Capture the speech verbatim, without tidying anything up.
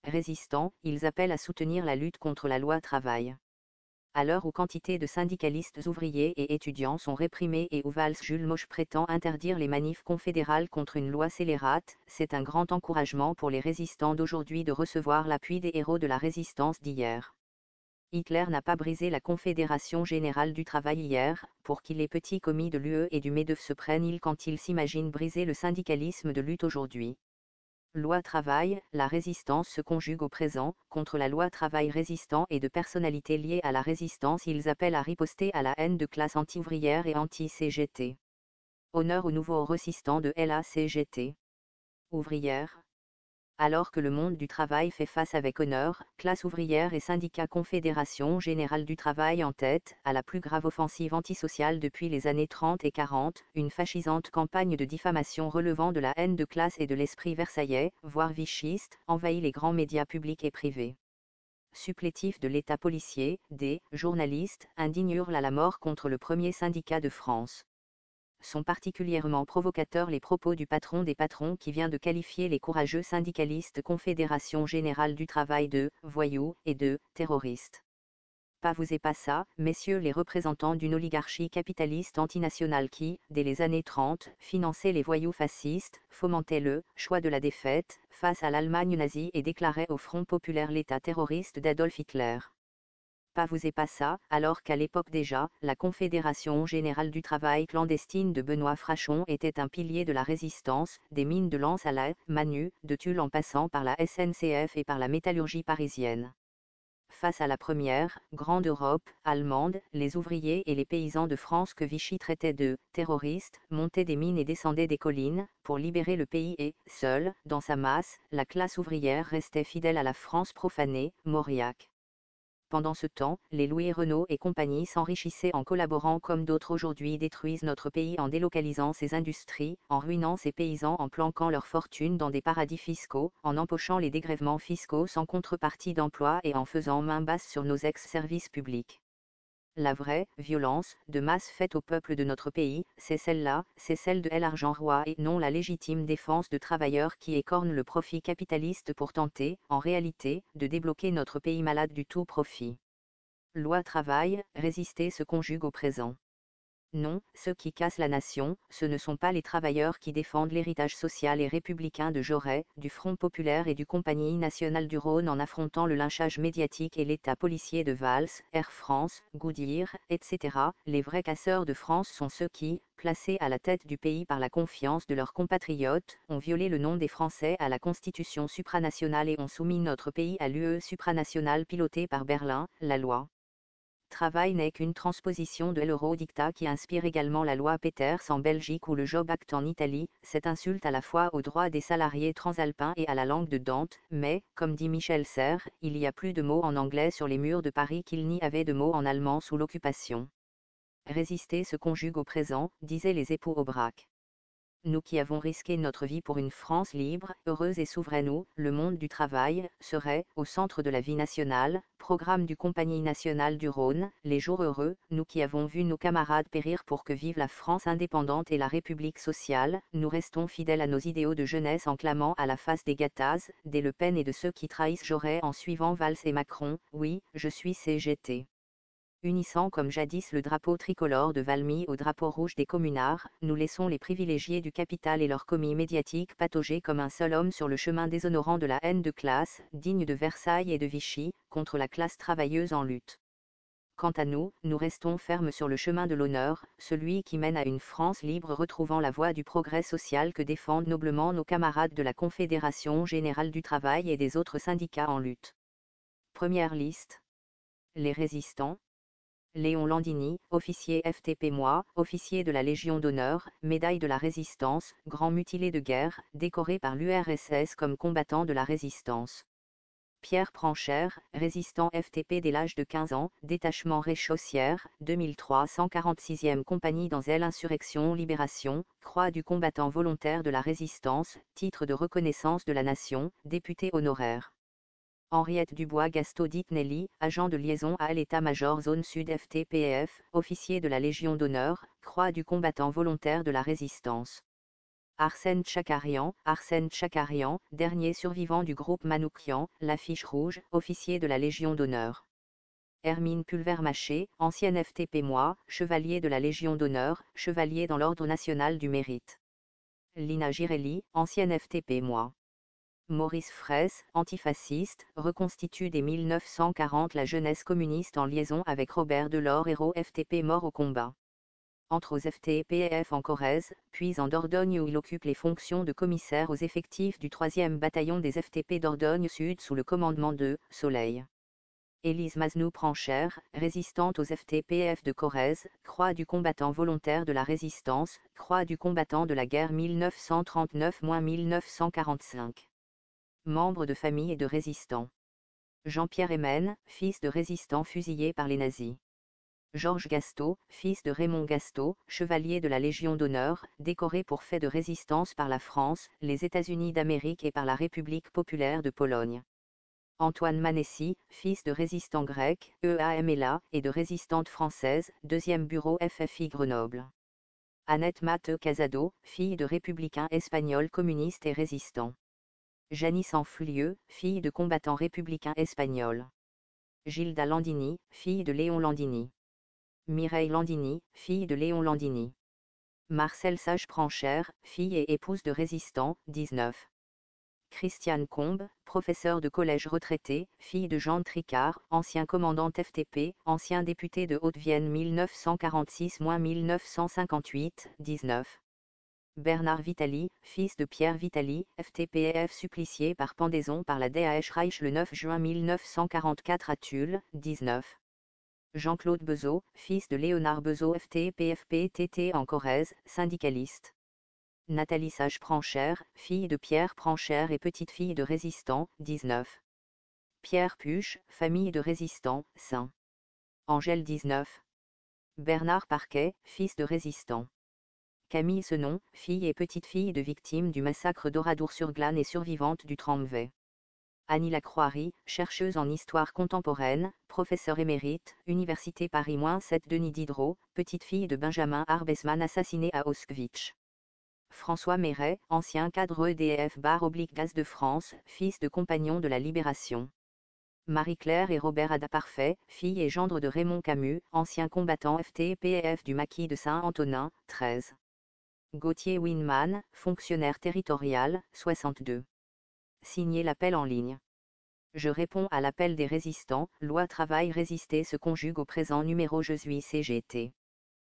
résistants, ils appellent à soutenir la lutte contre la loi travail. À l'heure où quantité de syndicalistes ouvriers et étudiants sont réprimés et où Valls-Jules Moche prétend interdire les manifs confédérales contre une loi scélérate, c'est un grand encouragement pour les résistants d'aujourd'hui de recevoir l'appui des héros de la résistance d'hier. Hitler n'a pas brisé la Confédération générale du travail hier, pour qui les petits commis de l'U E et du MEDEF se prennent-ils quand ils s'imaginent briser le syndicalisme de lutte aujourd'hui. Loi travail, la résistance se conjugue au présent, contre la loi travail résistant et de personnalités liées à la résistance ils appellent à riposter à la haine de classe anti-ouvrière et anti-C G T. Honneur aux nouveaux résistants de la C G T. Ouvrière. Alors que le monde du travail fait face avec honneur, classe ouvrière et syndicat Confédération générale du travail en tête, à la plus grave offensive antisociale depuis les années trente et quarante, une fascisante campagne de diffamation relevant de la haine de classe et de l'esprit versaillais, voire vichiste, envahit les grands médias publics et privés. Supplétifs de l'État policier, des journalistes, indignes hurlent à la mort contre le premier syndicat de France. Sont particulièrement provocateurs les propos du patron des patrons qui vient de qualifier les courageux syndicalistes Confédération générale du travail de « voyous » et de « terroristes ». Pas vous et pas ça, messieurs les représentants d'une oligarchie capitaliste antinationale qui, dès les années trente, finançait les voyous fascistes, fomentait le « choix de la défaite » face à l'Allemagne nazie et déclarait au Front populaire l'État terroriste d'Adolf Hitler. Pas vous et pas ça, alors qu'à l'époque déjà, la Confédération générale du travail clandestine de Benoît Frachon était un pilier de la résistance, des mines de Lens à la Manu, de Tulle en passant par la S N C F et par la métallurgie parisienne. Face à la première, grande Europe, allemande, les ouvriers et les paysans de France que Vichy traitait de « terroristes » montaient des mines et descendaient des collines, pour libérer le pays et, seule, dans sa masse, la classe ouvrière restait fidèle à la France profanée, Mauriac. Pendant ce temps, les Louis Renault et compagnie s'enrichissaient en collaborant comme d'autres aujourd'hui détruisent notre pays en délocalisant ses industries, en ruinant ses paysans en planquant leurs fortunes dans des paradis fiscaux, en empochant les dégrèvements fiscaux sans contrepartie d'emploi et en faisant main basse sur nos ex-services publics. La vraie violence de masse faite au peuple de notre pays, c'est celle-là, c'est celle de l'argent roi et non la légitime défense de travailleurs qui écornent le profit capitaliste pour tenter, en réalité, de débloquer notre pays malade du tout profit. Loi travail, résister se conjugue au présent. Non, ceux qui cassent la nation, ce ne sont pas les travailleurs qui défendent l'héritage social et républicain de Jaurès, du Front populaire et du Compagnie nationale du Rhône en affrontant le lynchage médiatique et l'état policier de Valls, Air France, Goodyear, et cetera. Les vrais casseurs de France sont ceux qui, placés à la tête du pays par la confiance de leurs compatriotes, ont violé le nom des Français à la Constitution supranationale et ont soumis notre pays à l'U E supranationale pilotée par Berlin, la loi travail n'est qu'une transposition de l'Eurodictat qui inspire également la loi Peters en Belgique ou le Job Act en Italie, cette insulte à la fois aux droits des salariés transalpins et à la langue de Dante, mais, comme dit Michel Serres, il y a plus de mots en anglais sur les murs de Paris qu'il n'y avait de mots en allemand sous l'occupation. Résister se conjugue au présent, disaient les époux Aubrac. Nous qui avons risqué notre vie pour une France libre, heureuse et souveraine où, le monde du travail, serait, au centre de la vie nationale, programme du Compagnie nationale du Rhône, les jours heureux, nous qui avons vu nos camarades périr pour que vive la France indépendante et la République sociale, nous restons fidèles à nos idéaux de jeunesse en clamant à la face des Gattaz, des Le Pen et de ceux qui trahissent Jaurès en suivant Valls et Macron, oui, je suis C G T. Unissant comme jadis le drapeau tricolore de Valmy au drapeau rouge des communards, nous laissons les privilégiés du capital et leurs commis médiatiques patauger comme un seul homme sur le chemin déshonorant de la haine de classe, digne de Versailles et de Vichy, contre la classe travailleuse en lutte. Quant à nous, nous restons fermes sur le chemin de l'honneur, celui qui mène à une France libre retrouvant la voie du progrès social que défendent noblement nos camarades de la Confédération générale du travail et des autres syndicats en lutte. Première liste. Les résistants. Léon Landini, officier F T P moi, officier de la Légion d'honneur, médaille de la Résistance, grand mutilé de guerre, décoré par l'U R S S comme combattant de la Résistance. Pierre Pranchère, résistant F T P dès l'âge de quinze ans, détachement Réchaussière, deux mille trois cent quarante-sixième compagnie dans Zèle Insurrection Libération, croix du combattant volontaire de la Résistance, titre de reconnaissance de la Nation, député honoraire. Henriette Dubois-Gastaudit Nelly, agent de liaison à l'état-major zone sud F T P F, officier de la Légion d'honneur, croix du combattant volontaire de la Résistance. Arsène Tchakarian, Arsène Tchakarian, dernier survivant du groupe Manouchian, l'affiche rouge, officier de la Légion d'honneur. Hermine Pulvermaché, ancienne F T P moi, chevalier de la Légion d'honneur, chevalier dans l'Ordre national du mérite. Lina Girelli, ancienne F T P moi. Maurice Fraisse, antifasciste, reconstitue dès mille neuf cent quarante la jeunesse communiste en liaison avec Robert Delors, héros F T P mort au combat. Entre aux F T P F en Corrèze, puis en Dordogne où il occupe les fonctions de commissaire aux effectifs du troisième bataillon des F T P Dordogne Sud sous le commandement de Soleil. Élise Maznou-Pranchère, résistante aux F T P F de Corrèze, Croix du combattant volontaire de la Résistance, Croix du combattant de la guerre mille neuf cent trente-neuf à mille neuf cent quarante-cinq. Membre de famille et de résistants. Jean-Pierre Hémen, fils de résistant fusillé par les nazis. Georges Gastaut, fils de Raymond Gastaut, chevalier de la Légion d'honneur, décoré pour fait de résistance par la France, les États-Unis d'Amérique et par la République populaire de Pologne. Antoine Manessi, fils de résistant grec, E A M L A, et de résistante française, deuxième bureau F F I Grenoble. Annette Mate Casado, fille de républicain espagnol communiste et résistant. Janice Enflieux, fille de combattant républicain espagnol. Gilda Landini, fille de Léon Landini. Mireille Landini, fille de Léon Landini. Marcel Sage-Pranchère, fille et épouse de résistant, dix-neuf. Christiane Combe, professeure de collège retraité, fille de Jean Tricard, ancien commandant F T P, ancien député de Haute-Vienne mille neuf cent quarante-six à mille neuf cent cinquante-huit, dix-neuf. Bernard Vitali, fils de Pierre Vitali, F T P F supplicié par pendaison par la D H Reich le neuf juin mille neuf cent quarante-quatre à Tulle, dix-neuf. Jean-Claude Bezot, fils de Léonard Bezot F T P F P T T en Corrèze, syndicaliste. Nathalie Sage-Pranchère, fille de Pierre Pranchère et petite-fille de résistant, dix-neuf. Pierre Puche, famille de résistant, Saint. Angèle dix-neuf. Bernard Parquet, fils de résistant. Camille Senon, fille et petite-fille de victimes du massacre d'Oradour-sur-Glane et survivante du Tramway. Annie Lacroix, chercheuse en histoire contemporaine, professeure émérite, Université Paris-sept Denis Diderot, petite-fille de Benjamin Arbesman assassiné à Auschwitz. François Méret, ancien cadre E D F Bar-Gaz de France, fils de compagnon de la Libération. Marie-Claire et Robert Adaparfait, fille et gendre de Raymond Camus, ancien combattant F T P F du maquis de Saint-Antonin, treize. Gauthier Winman, fonctionnaire territorial, soixante-deux. Signé l'appel en ligne. Je réponds à l'appel des résistants, loi travail résister se conjugue au présent numéro Je suis C G T.